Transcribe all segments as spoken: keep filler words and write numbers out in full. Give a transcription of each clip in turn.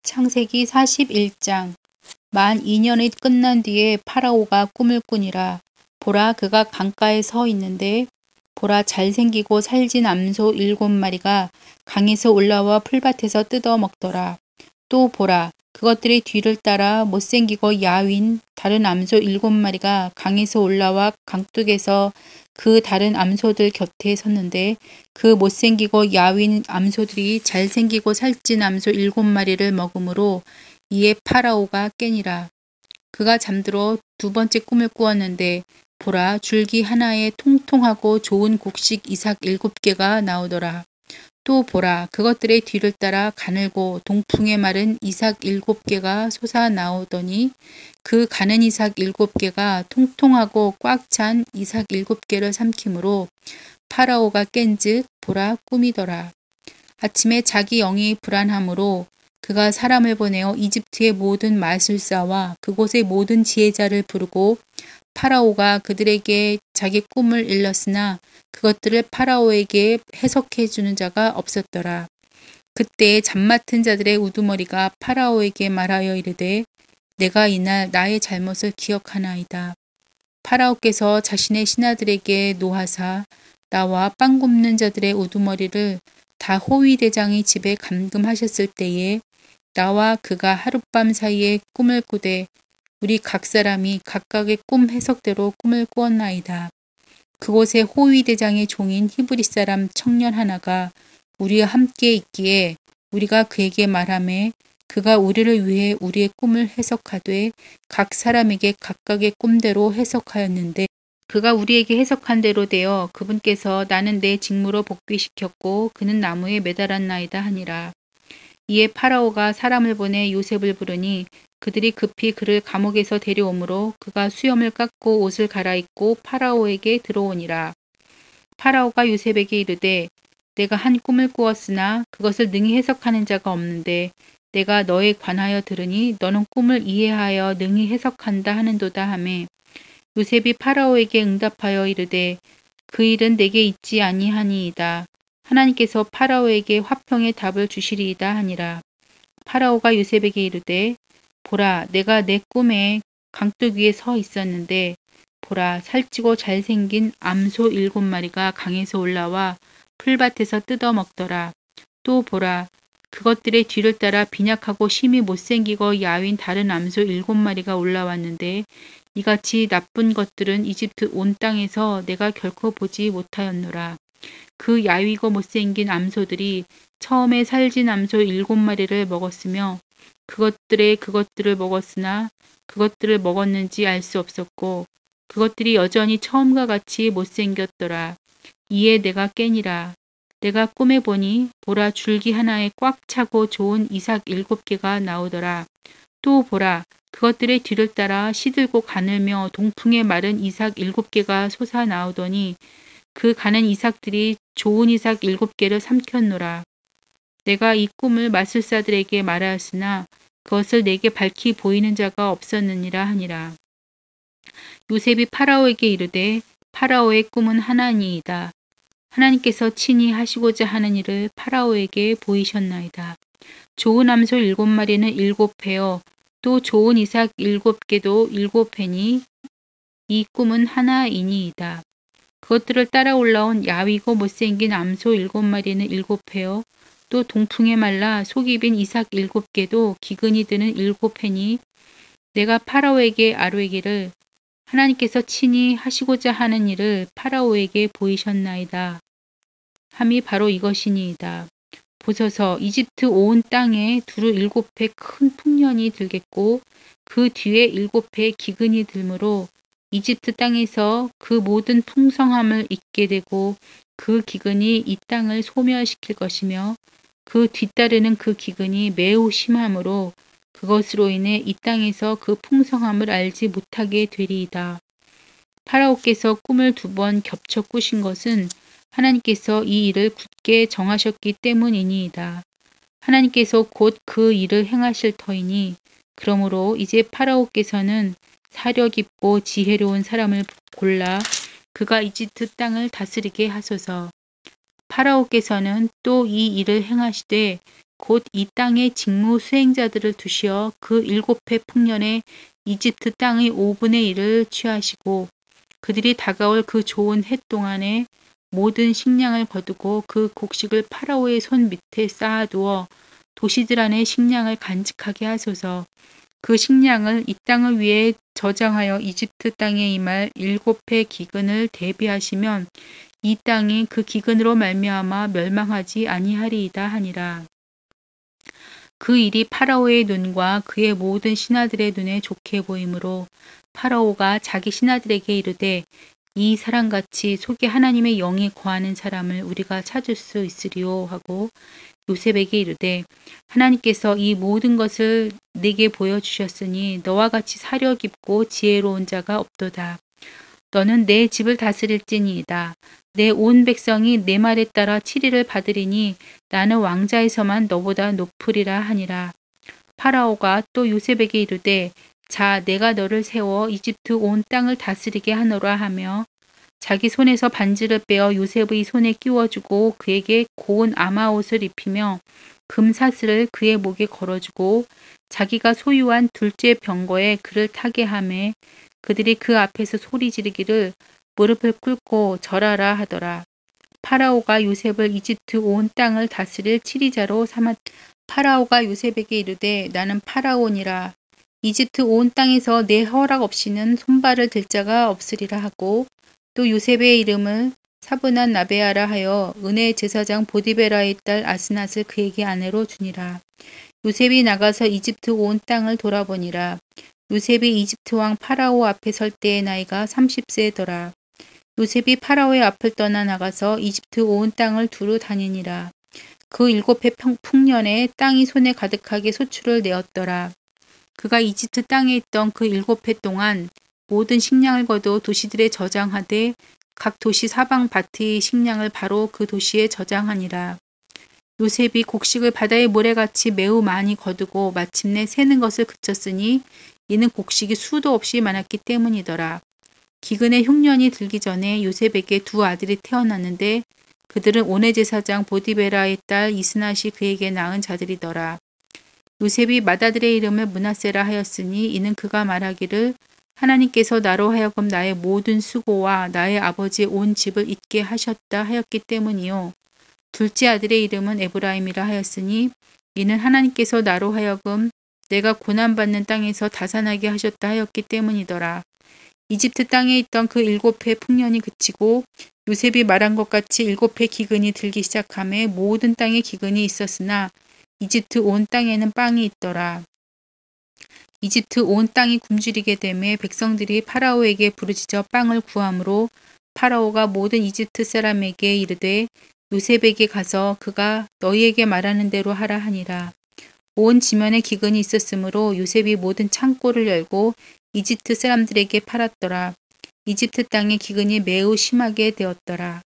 창세기 사십일 장. 만 이 년이 끝난 뒤에 파라오가 꿈을 꾸니라. 보라, 그가 강가에 서 있는데 보라, 잘생기고 살진 암소 일곱 마리가 강에서 올라와 풀밭에서 뜯어 먹더라. 또 보라, 그것들의 뒤를 따라 못생기고 야윈 다른 암소 일곱 마리가 강에서 올라와 강둑에서 그 다른 암소들 곁에 섰는데 그 못생기고 야윈 암소들이 잘생기고 살찐 암소 일곱 마리를 먹으므로 이에 파라오가 깨니라. 그가 잠들어 두 번째 꿈을 꾸었는데 보라, 줄기 하나에 통통하고 좋은 곡식 이삭 일곱 개가 나오더라. 또 보라, 그것들의 뒤를 따라 가늘고 동풍에 마른 이삭 일곱 개가 솟아 나오더니 그 가는 이삭 일곱 개가 통통하고 꽉 찬 이삭 일곱 개를 삼키므로 파라오가 깬즉 보라, 꿈이더라. 아침에 자기 영이 불안함으로 그가 사람을 보내어 이집트의 모든 마술사와 그곳의 모든 지혜자를 부르고 파라오가 그들에게 자기 꿈을 일렀으나 그것들을 파라오에게 해석해 주는 자가 없었더라. 그때 잠 맡은 자들의 우두머리가 파라오에게 말하여 이르되 내가 이날 나의 잘못을 기억하나이다. 파라오께서 자신의 신하들에게 노하사 나와 빵 굽는 자들의 우두머리를 다 호위대장의 집에 감금하셨을 때에 나와 그가 하룻밤 사이에 꿈을 꾸되 우리 각 사람이 각각의 꿈 해석대로 꿈을 꾸었나이다. 그곳에 호위대장의 종인 히브리 사람 청년 하나가 우리와 함께 있기에 우리가 그에게 말하매 그가 우리를 위해 우리의 꿈을 해석하되 각 사람에게 각각의 꿈대로 해석하였는데 그가 우리에게 해석한 대로 되어 그분께서 나는 내 직무로 복귀시켰고 그는 나무에 매달았나이다 하니라. 이에 파라오가 사람을 보내 요셉을 부르니 그들이 급히 그를 감옥에서 데려오므로 그가 수염을 깎고 옷을 갈아입고 파라오에게 들어오니라. 파라오가 요셉에게 이르되 내가 한 꿈을 꾸었으나 그것을 능히 해석하는 자가 없는데 내가 너에 관하여 들으니 너는 꿈을 이해하여 능히 해석한다 하는도다 하매 요셉이 파라오에게 응답하여 이르되 그 일은 내게 있지 아니하니이다. 하나님께서 파라오에게 화평의 답을 주시리이다 하니라. 파라오가 요셉에게 이르되 보라, 내가 내 꿈에 강둑 위에 서 있었는데 보라, 살찌고 잘생긴 암소 일곱 마리가 강에서 올라와 풀밭에서 뜯어 먹더라. 또 보라, 그것들의 뒤를 따라 빈약하고 심히 못생기고 야윈 다른 암소 일곱 마리가 올라왔는데 이같이 나쁜 것들은 이집트 온 땅에서 내가 결코 보지 못하였노라. 그 야위고 못생긴 암소들이 처음에 살진 암소 일곱 마리를 먹었으며 그것들의 그것들을 먹었으나 그것들을 먹었는지 알 수 없었고 그것들이 여전히 처음과 같이 못생겼더라. 이에 내가 깨니라. 내가 꿈에 보니 보라, 줄기 하나에 꽉 차고 좋은 이삭 일곱 개가 나오더라. 또 보라, 그것들의 뒤를 따라 시들고 가늘며 동풍에 마른 이삭 일곱 개가 솟아 나오더니 그 가는 이삭들이 좋은 이삭 일곱 개를 삼켰노라. 내가 이 꿈을 마술사들에게 말하였으나 그것을 내게 밝히 보이는 자가 없었느니라 하니라. 요셉이 파라오에게 이르되 파라오의 꿈은 하나니이다. 하나님께서 친히 하시고자 하는 일을 파라오에게 보이셨나이다. 좋은 암소 일곱 마리는 일곱 회요 또 좋은 이삭 일곱 개도 일곱 회니 이 꿈은 하나이니이다. 그것들을 따라 올라온 야위고 못생긴 암소 일곱 마리는 일곱 회요 또 동풍에 말라 속이 빈 이삭 일곱 개도 기근이 드는 일곱 회니 내가 파라오에게 아뢰기를 하나님께서 친히 하시고자 하는 일을 파라오에게 보이셨나이다. 함이 바로 이것이니이다. 보소서, 이집트 온 땅에 두루 일곱 해 큰 풍년이 들겠고 그 뒤에 일곱 해 기근이 들므로 이집트 땅에서 그 모든 풍성함을 잊게 되고 그 기근이 이 땅을 소멸시킬 것이며 그 뒤따르는 그 기근이 매우 심함으로 그것으로 인해 이 땅에서 그 풍성함을 알지 못하게 되리이다. 파라오께서 꿈을 두 번 겹쳐 꾸신 것은 하나님께서 이 일을 굳게 정하셨기 때문이니이다. 하나님께서 곧 그 일을 행하실 터이니 그러므로 이제 파라오께서는 사려 깊고 지혜로운 사람을 골라 그가 이집트 땅을 다스리게 하소서. 파라오께서는 또 이 일을 행하시되 곧 이 땅의 직무 수행자들을 두시어 그 일곱 해 풍년에 이집트 땅의 오분의 일을 취하시고 그들이 다가올 그 좋은 해 동안에 모든 식량을 거두고 그 곡식을 파라오의 손 밑에 쌓아두어 도시들 안에 식량을 간직하게 하소서. 그 식량을 이 땅을 위해 저장하여 이집트 땅에 임할 일곱 해 기근을 대비하시면 이 땅이 그 기근으로 말미암아 멸망하지 아니하리이다 하니라. 그 일이 파라오의 눈과 그의 모든 신하들의 눈에 좋게 보이므로 파라오가 자기 신하들에게 이르되 이 사람같이 속에 하나님의 영이 거하는 사람을 우리가 찾을 수 있으리요 하고 요셉에게 이르되 하나님께서 이 모든 것을 내게 보여주셨으니 너와 같이 사려 깊고 지혜로운 자가 없도다. 너는 내 집을 다스릴지니이다. 내 온 백성이 내 말에 따라 치리를 받으리니 나는 왕자에서만 너보다 높으리라 하니라. 파라오가 또 요셉에게 이르되 자 내가 너를 세워 이집트 온 땅을 다스리게 하노라 하며 자기 손에서 반지를 빼어 요셉의 손에 끼워주고 그에게 고운 아마옷을 입히며 금사슬을 그의 목에 걸어주고 자기가 소유한 둘째 병거에 그를 타게 하매 그들이 그 앞에서 소리 지르기를 무릎을 꿇고 절하라 하더라. 파라오가 요셉을 이집트 온 땅을 다스릴 치리자로 삼았. 파라오가 요셉에게 이르되 나는 파라오니라. 이집트 온 땅에서 내 허락 없이는 손발을 들 자가 없으리라 하고 또 요셉의 이름을 사브낫 나베아라 하여 은혜 제사장 보디베라의 딸 아스낫을 그에게 아내로 주니라. 요셉이 나가서 이집트 온 땅을 돌아보니라. 요셉이 이집트 왕 파라오 앞에 설 때의 나이가 삼십 세더라. 요셉이 파라오의 앞을 떠나 나가서 이집트 온 땅을 두루 다니니라. 그 일곱 해 풍년에 땅이 손에 가득하게 소출을 내었더라. 그가 이집트 땅에 있던 그 일곱 해 동안 모든 식량을 거두 도시들에 저장하되 각 도시 사방 밭의 식량을 바로 그 도시에 저장하니라. 요셉이 곡식을 바다의 모래같이 매우 많이 거두고 마침내 새는 것을 그쳤으니 이는 곡식이 수도 없이 많았기 때문이더라. 기근의 흉년이 들기 전에 요셉에게 두 아들이 태어났는데 그들은 온해제사장 보디베라의 딸 이스낫이 그에게 낳은 자들이더라. 요셉이 맏아들의 이름을 므낫세라 하였으니 이는 그가 말하기를 하나님께서 나로 하여금 나의 모든 수고와 나의 아버지의 온 집을 잊게 하셨다 하였기 때문이요. 둘째 아들의 이름은 에브라임이라 하였으니 이는 하나님께서 나로 하여금 내가 고난받는 땅에서 다산하게 하셨다 하였기 때문이더라. 이집트 땅에 있던 그 일곱 해 풍년이 그치고 요셉이 말한 것 같이 일곱 해 기근이 들기 시작하며 모든 땅에 기근이 있었으나 이집트 온 땅에는 빵이 있더라. 이집트 온 땅이 굶주리게 되매 백성들이 파라오에게 부르짖어 빵을 구하므로 파라오가 모든 이집트 사람에게 이르되 요셉에게 가서 그가 너희에게 말하는 대로 하라 하니라. 온 지면에 기근이 있었으므로 요셉이 모든 창고를 열고 이집트 사람들에게 팔았더라. 이집트 땅의 기근이 매우 심하게 되었더라.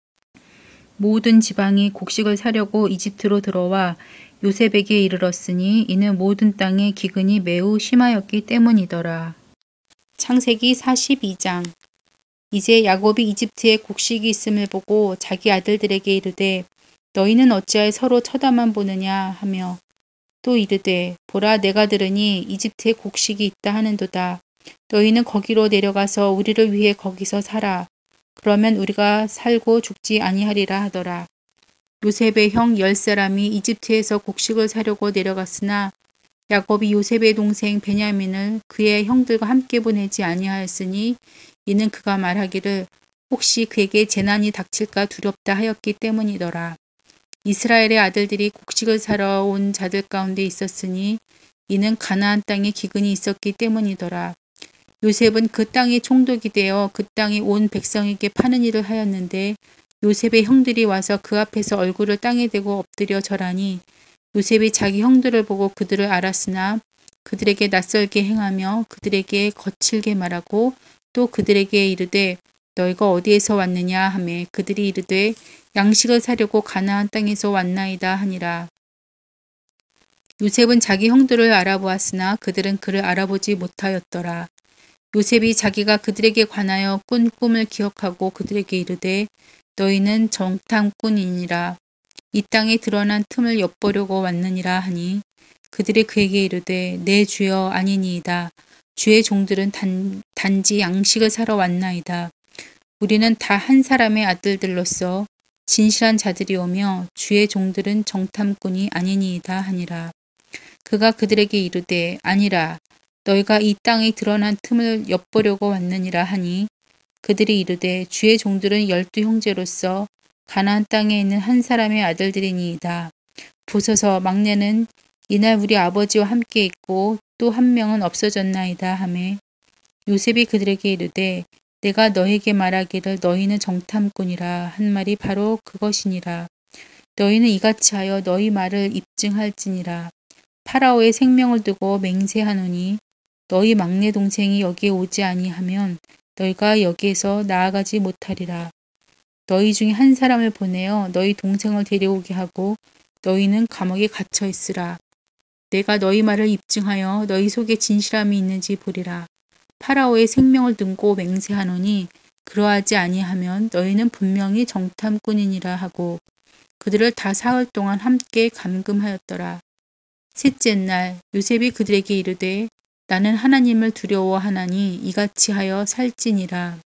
모든 지방이 곡식을 사려고 이집트로 들어와 요셉에게 이르렀으니 이는 모든 땅의 기근이 매우 심하였기 때문이더라. 창세기 사십이 장. 이제 야곱이 이집트에 곡식이 있음을 보고 자기 아들들에게 이르되 너희는 어찌하여 서로 쳐다만 보느냐 하며 또 이르되 보라 내가 들으니 이집트에 곡식이 있다 하는도다. 너희는 거기로 내려가서 우리를 위해 거기서 살아. 그러면 우리가 살고 죽지 아니하리라 하더라. 요셉의 형 열 사람이 이집트에서 곡식을 사려고 내려갔으나 야곱이 요셉의 동생 베냐민을 그의 형들과 함께 보내지 아니하였으니 이는 그가 말하기를 혹시 그에게 재난이 닥칠까 두렵다 하였기 때문이더라. 이스라엘의 아들들이 곡식을 사러 온 자들 가운데 있었으니 이는 가나안 땅에 기근이 있었기 때문이더라. 요셉은 그 땅에 총독이 되어 그 땅에 온 백성에게 파는 일을 하였는데 요셉의 형들이 와서 그 앞에서 얼굴을 땅에 대고 엎드려 절하니 요셉이 자기 형들을 보고 그들을 알았으나 그들에게 낯설게 행하며 그들에게 거칠게 말하고 또 그들에게 이르되 너희가 어디에서 왔느냐 하매 그들이 이르되 양식을 사려고 가나안 땅에서 왔나이다 하니라. 요셉은 자기 형들을 알아보았으나 그들은 그를 알아보지 못하였더라. 요셉이 자기가 그들에게 관하여 꾼 꿈을 기억하고 그들에게 이르되 너희는 정탐꾼이니라. 이 땅에 드러난 틈을 엿보려고 왔느니라 하니 그들이 그에게 이르되 내 주여 아니니이다. 주의 종들은 단, 단지 양식을 사러 왔나이다. 우리는 다 한 사람의 아들들로서 진실한 자들이오며 주의 종들은 정탐꾼이 아니니이다 하니라. 그가 그들에게 이르되 아니라 너희가 이 땅에 드러난 틈을 엿보려고 왔느니라 하니 그들이 이르되 주의 종들은 열두 형제로서 가나안 땅에 있는 한 사람의 아들들이니이다. 보소서 막내는 이날 우리 아버지와 함께 있고 또 한 명은 없어졌나이다 하매 요셉이 그들에게 이르되 내가 너에게 말하기를 너희는 정탐꾼이라 한 말이 바로 그것이니라. 너희는 이같이 하여 너희 말을 입증할지니라. 파라오의 생명을 두고 맹세하노니 너희 막내 동생이 여기에 오지 아니하면 너희가 여기에서 나아가지 못하리라. 너희 중에 한 사람을 보내어 너희 동생을 데려오게 하고 너희는 감옥에 갇혀 있으라. 내가 너희 말을 입증하여 너희 속에 진실함이 있는지 보리라. 파라오의 생명을 등고 맹세하노니 그러하지 아니하면 너희는 분명히 정탐꾼이니라 하고 그들을 다 사흘 동안 함께 감금하였더라. 셋째 날 요셉이 그들에게 이르되 나는 하나님을 두려워하나니 이같이 하여 살지니라.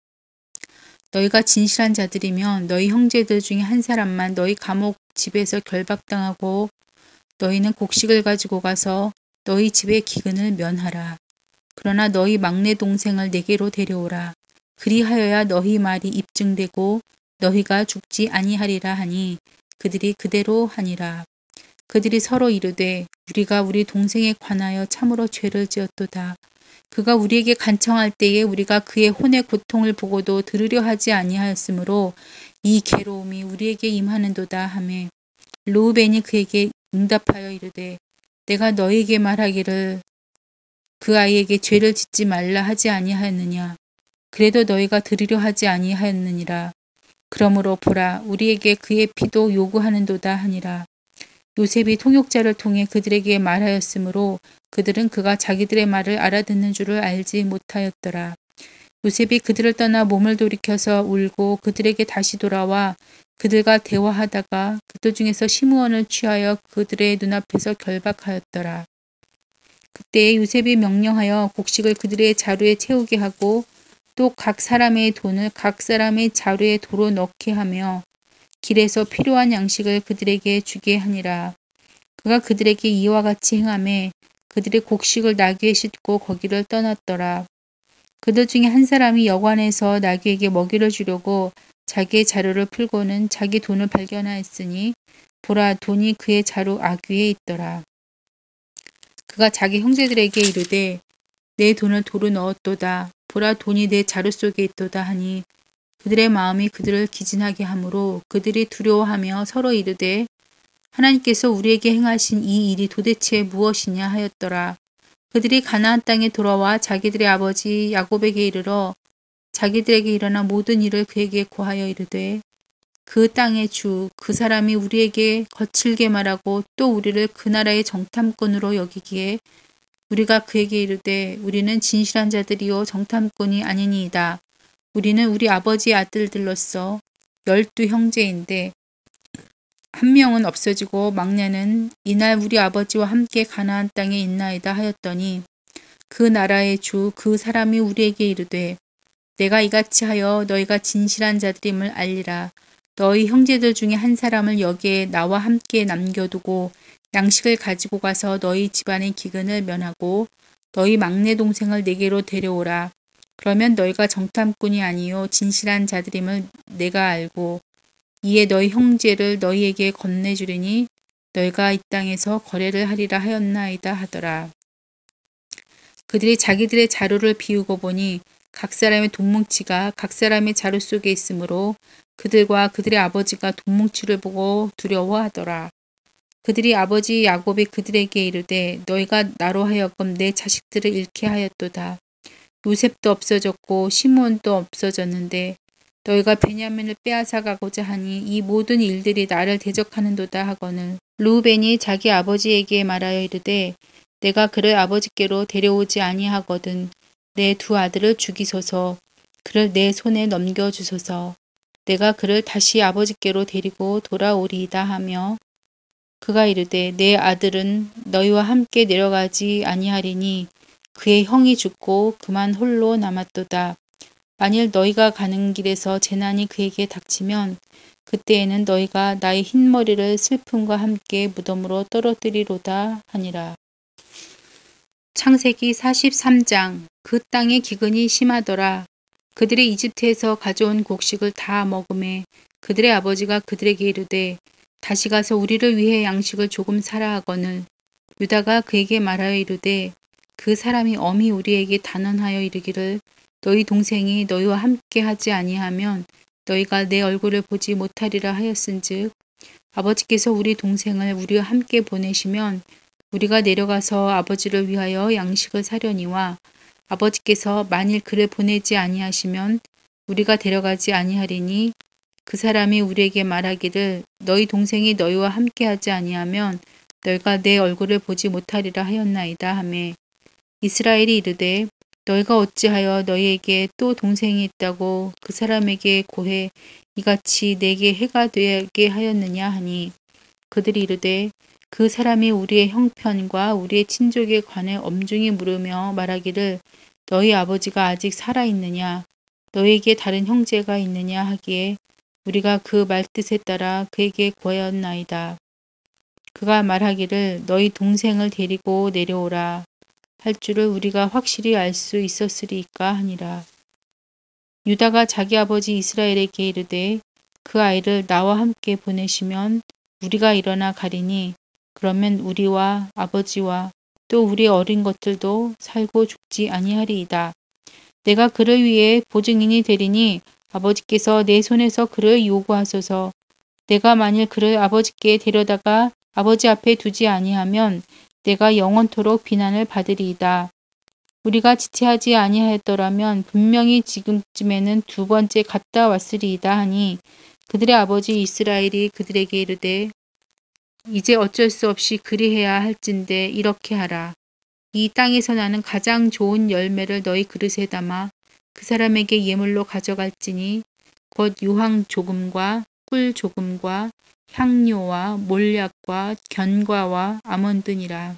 너희가 진실한 자들이면 너희 형제들 중에 한 사람만 너희 감옥 집에서 결박당하고 너희는 곡식을 가지고 가서 너희 집의 기근을 면하라. 그러나 너희 막내 동생을 내게로 데려오라. 그리하여야 너희 말이 입증되고 너희가 죽지 아니하리라 하니 그들이 그대로 하니라. 그들이 서로 이르되 우리가 우리 동생에 관하여 참으로 죄를 지었도다. 그가 우리에게 간청할 때에 우리가 그의 혼의 고통을 보고도 들으려 하지 아니하였으므로 이 괴로움이 우리에게 임하는도다 하매 르우벤이 그에게 응답하여 이르되 내가 너희에게 말하기를 그 아이에게 죄를 짓지 말라 하지 아니하였느냐. 그래도 너희가 들으려 하지 아니하였느니라. 그러므로 보라 우리에게 그의 피도 요구하는도다 하니라. 요셉이 통역자를 통해 그들에게 말하였으므로 그들은 그가 자기들의 말을 알아듣는 줄을 알지 못하였더라. 요셉이 그들을 떠나 몸을 돌이켜서 울고 그들에게 다시 돌아와 그들과 대화하다가 그들 중에서 시므온을 취하여 그들의 눈앞에서 결박하였더라. 그때 요셉이 명령하여 곡식을 그들의 자루에 채우게 하고 또 각 사람의 돈을 각 사람의 자루에 도로 넣게 하며 길에서 필요한 양식을 그들에게 주게 하니라. 그가 그들에게 이와 같이 행하매 그들의 곡식을 나귀에 싣고 거기를 떠났더라. 그들 중에 한 사람이 여관에서 나귀에게 먹이를 주려고 자기의 자루를 풀고는 자기 돈을 발견하였으니 보라 돈이 그의 자루 아귀에 있더라. 그가 자기 형제들에게 이르되 내 돈을 도로 넣었도다. 보라 돈이 내 자루 속에 있도다 하니 그들의 마음이 그들을 기진하게 하므로 그들이 두려워하며 서로 이르되 하나님께서 우리에게 행하신 이 일이 도대체 무엇이냐 하였더라. 그들이 가나안 땅에 돌아와 자기들의 아버지 야곱에게 이르러 자기들에게 일어난 모든 일을 그에게 고하여 이르되 그 땅의 주 그 사람이 우리에게 거칠게 말하고 또 우리를 그 나라의 정탐꾼으로 여기기에 우리가 그에게 이르되 우리는 진실한 자들이요 정탐꾼이 아니니이다. 우리는 우리 아버지의 아들들로서 열두 형제인데 한 명은 없어지고 막내는 이날 우리 아버지와 함께 가나안 땅에 있나이다 하였더니 그 나라의 주 그 사람이 우리에게 이르되 내가 이같이 하여 너희가 진실한 자들임을 알리라. 너희 형제들 중에 한 사람을 여기에 나와 함께 남겨두고 양식을 가지고 가서 너희 집안의 기근을 면하고 너희 막내 동생을 내게로 데려오라. 그러면 너희가 정탐꾼이 아니요 진실한 자들임을 내가 알고 이에 너희 형제를 너희에게 건네주리니 너희가 이 땅에서 거래를 하리라 하였나이다 하더라. 그들이 자기들의 자루를 비우고 보니 각 사람의 돈뭉치가 각 사람의 자루 속에 있으므로 그들과 그들의 아버지가 돈뭉치를 보고 두려워하더라. 그들이 아버지 야곱이 그들에게 이르되 너희가 나로 하여금 내 자식들을 잃게 하였도다. 요셉도 없어졌고 시므온도 없어졌는데 너희가 베냐민을 빼앗아 가고자 하니 이 모든 일들이 나를 대적하는도다 하거늘 르우벤이 자기 아버지에게 말하여 이르되 내가 그를 아버지께로 데려오지 아니하거든 내 두 아들을 죽이소서 그를 내 손에 넘겨주소서. 내가 그를 다시 아버지께로 데리고 돌아오리이다 하며 그가 이르되 내 아들은 너희와 함께 내려가지 아니하리니 그의 형이 죽고 그만 홀로 남았도다. 만일 너희가 가는 길에서 재난이 그에게 닥치면 그때에는 너희가 나의 흰머리를 슬픔과 함께 무덤으로 떨어뜨리로다 하니라. 창세기 사십삼 장. 그 땅의 기근이 심하더라. 그들이 이집트에서 가져온 곡식을 다 먹음에 그들의 아버지가 그들에게 이르되 다시 가서 우리를 위해 양식을 조금 사라 하거늘 유다가 그에게 말하여 이르되 그 사람이 엄히 우리에게 단언하여 이르기를 너희 동생이 너희와 함께 하지 아니하면 너희가 내 얼굴을 보지 못하리라 하였은즉 아버지께서 우리 동생을 우리와 함께 보내시면 우리가 내려가서 아버지를 위하여 양식을 사려니와 아버지께서 만일 그를 보내지 아니하시면 우리가 데려가지 아니하리니 그 사람이 우리에게 말하기를 너희 동생이 너희와 함께하지 아니하면 너희가 내 얼굴을 보지 못하리라 하였나이다 하매 이스라엘이 이르되 너희가 어찌하여 너희에게 또 동생이 있다고 그 사람에게 고해 이같이 내게 해가 되게 하였느냐 하니 그들이 이르되 그 사람이 우리의 형편과 우리의 친족에 관해 엄중히 물으며 말하기를 너희 아버지가 아직 살아있느냐 너희에게 다른 형제가 있느냐 하기에 우리가 그 말뜻에 따라 그에게 고하였나이다. 그가 말하기를 너희 동생을 데리고 내려오라 할 줄을 우리가 확실히 알 수 있었으리까 하니라. 유다가 자기 아버지 이스라엘에게 이르되 그 아이를 나와 함께 보내시면 우리가 일어나 가리니 그러면 우리와 아버지와 또 우리의 어린 것들도 살고 죽지 아니하리이다. 내가 그를 위해 보증인이 되리니 아버지께서 내 손에서 그를 요구하소서. 내가 만일 그를 아버지께 데려다가 아버지 앞에 두지 아니하면 내가 영원토록 비난을 받으리이다. 우리가 지체하지 아니하였더라면 분명히 지금쯤에는 두 번째 갔다 왔으리이다 하니 그들의 아버지 이스라엘이 그들에게 이르되 이제 어쩔 수 없이 그리해야 할진대 이렇게 하라. 이 땅에서 나는 가장 좋은 열매를 너희 그릇에 담아 그 사람에게 예물로 가져갈지니 곧 유황 조금과 꿀 조금과 향료와 몰약과 견과와 아몬드니라.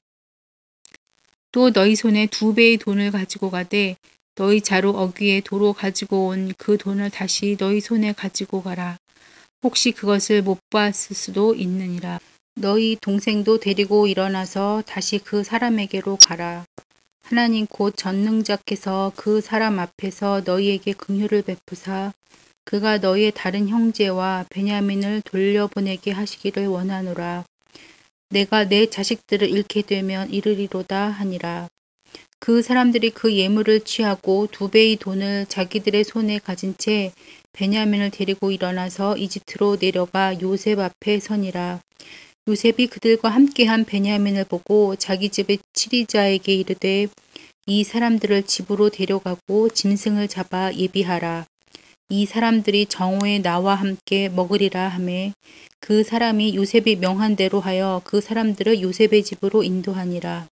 또 너희 손에 두 배의 돈을 가지고 가되 너희 자루 어귀에 도로 가지고 온 그 돈을 다시 너희 손에 가지고 가라. 혹시 그것을 못 봤을 수도 있느니라. 너희 동생도 데리고 일어나서 다시 그 사람에게로 가라. 하나님 곧 전능자께서 그 사람 앞에서 너희에게 긍휼을 베푸사 그가 너희의 다른 형제와 베냐민을 돌려보내게 하시기를 원하노라. 내가 내 자식들을 잃게 되면 이르리로다 하니라. 그 사람들이 그 예물을 취하고 두 배의 돈을 자기들의 손에 가진 채 베냐민을 데리고 일어나서 이집트로 내려가 요셉 앞에 서니라. 요셉이 그들과 함께한 베냐민을 보고 자기 집의 치리자에게 이르되 이 사람들을 집으로 데려가고 짐승을 잡아 예비하라. 이 사람들이 정오에 나와 함께 먹으리라 하매 그 사람이 요셉이 명한 대로 하여 그 사람들을 요셉의 집으로 인도하니라.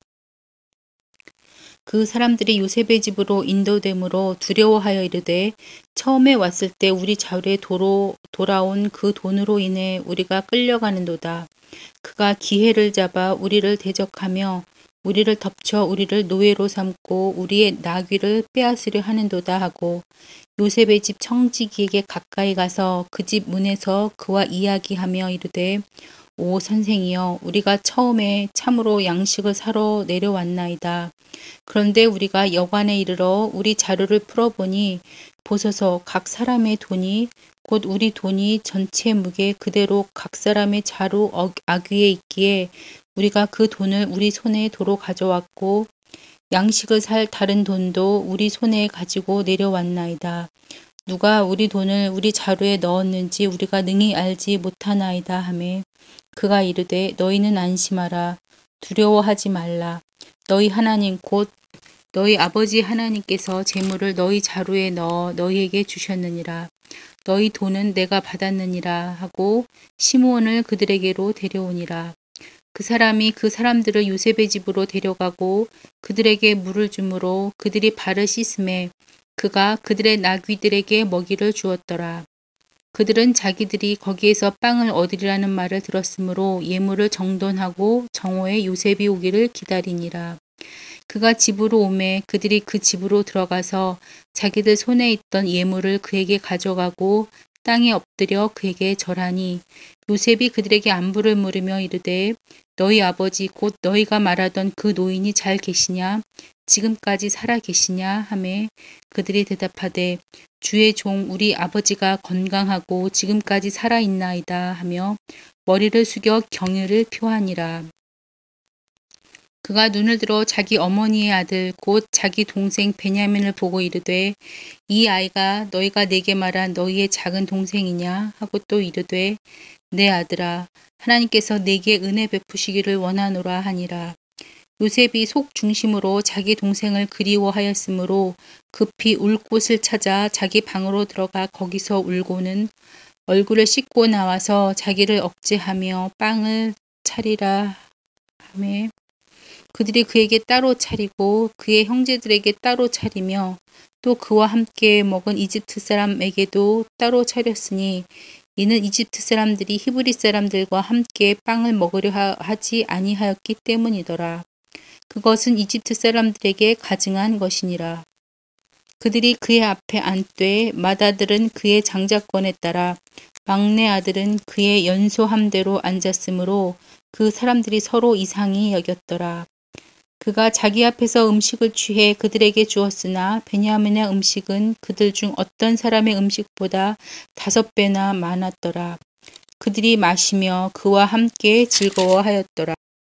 그 사람들이 요셉의 집으로 인도됨으로 두려워하여 이르되 처음에 왔을 때 우리 자루에 도로 돌아온 그 돈으로 인해 우리가 끌려가는도다. 그가 기회를 잡아 우리를 대적하며 우리를 덮쳐 우리를 노예로 삼고 우리의 나귀를 빼앗으려 하는도다 하고 요셉의 집 청지기에게 가까이 가서 그 집 문에서 그와 이야기하며 이르되 오 선생이여 우리가 처음에 참으로 양식을 사러 내려왔나이다. 그런데 우리가 여관에 이르러 우리 자루를 풀어보니 보소서 각 사람의 돈이 곧 우리 돈이 전체 무게 그대로 각 사람의 자루 아귀에 있기에 우리가 그 돈을 우리 손에 도로 가져왔고 양식을 살 다른 돈도 우리 손에 가지고 내려왔나이다. 누가 우리 돈을 우리 자루에 넣었는지 우리가 능히 알지 못하나이다 하매 그가 이르되 너희는 안심하라. 두려워하지 말라. 너희 하나님 곧 너희 아버지 하나님께서 재물을 너희 자루에 넣어 너희에게 주셨느니라. 너희 돈은 내가 받았느니라 하고 시므온을 그들에게로 데려오니라. 그 사람이 그 사람들을 요셉의 집으로 데려가고 그들에게 물을 주므로 그들이 발을 씻음에 그가 그들의 나귀들에게 먹이를 주었더라. 그들은 자기들이 거기에서 빵을 얻으리라는 말을 들었으므로 예물을 정돈하고 정오에 요셉이 오기를 기다리니라. 그가 집으로 오매 그들이 그 집으로 들어가서 자기들 손에 있던 예물을 그에게 가져가고 땅에 엎드려 그에게 절하니 요셉이 그들에게 안부를 물으며 이르되 너희 아버지 곧 너희가 말하던 그 노인이 잘 계시냐 지금까지 살아 계시냐 하매 그들이 대답하되 주의 종 우리 아버지가 건강하고 지금까지 살아 있나이다 하며 머리를 숙여 경의를 표하니라. 그가 눈을 들어 자기 어머니의 아들 곧 자기 동생 베냐민을 보고 이르되 이 아이가 너희가 내게 말한 너희의 작은 동생이냐 하고 또 이르되 내 아들아 하나님께서 내게 은혜 베푸시기를 원하노라 하니라. 요셉이 속 중심으로 자기 동생을 그리워하였으므로 급히 울 곳을 찾아 자기 방으로 들어가 거기서 울고는 얼굴을 씻고 나와서 자기를 억제하며 빵을 차리라 하매 그들이 그에게 따로 차리고 그의 형제들에게 따로 차리며 또 그와 함께 먹은 이집트 사람에게도 따로 차렸으니 이는 이집트 사람들이 히브리 사람들과 함께 빵을 먹으려 하지 아니하였기 때문이더라. 그것은 이집트 사람들에게 가증한 것이니라. 그들이 그의 앞에 앉되 맏아들은 그의 장자권에 따라 막내 아들은 그의 연소함대로 앉았으므로 그 사람들이 서로 이상히 여겼더라. 그가 자기 앞에서 음식을 취해 그들에게 주었으나 베냐민의 음식은 그들 중 어떤 사람의 음식보다 다섯 배나 많았더라. 그들이 마시며 그와 함께 즐거워하였더라.